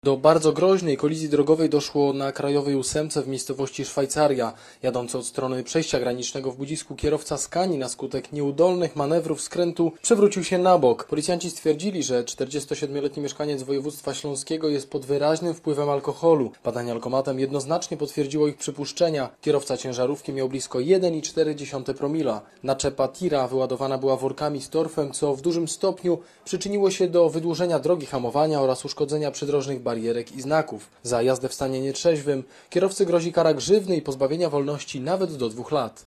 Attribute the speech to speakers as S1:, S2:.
S1: Do bardzo groźnej kolizji drogowej doszło na krajowej ósemce w miejscowości Szwajcaria. Jadący od strony przejścia granicznego w Budzisku kierowca Scanii na skutek nieudolnych manewrów skrętu przewrócił się na bok. Policjanci stwierdzili, że 47-letni mieszkaniec województwa śląskiego jest pod wyraźnym wpływem alkoholu. Badanie alkomatem jednoznacznie potwierdziło ich przypuszczenia. Kierowca ciężarówki miał blisko 1,4 promila. Naczepa tira wyładowana była workami z torfem, co w dużym stopniu przyczyniło się do wydłużenia drogi hamowania oraz uszkodzenia przydrożnych barierek i znaków. Za jazdę w stanie nietrzeźwym kierowcy grozi kara grzywny i pozbawienia wolności nawet do 2 lat.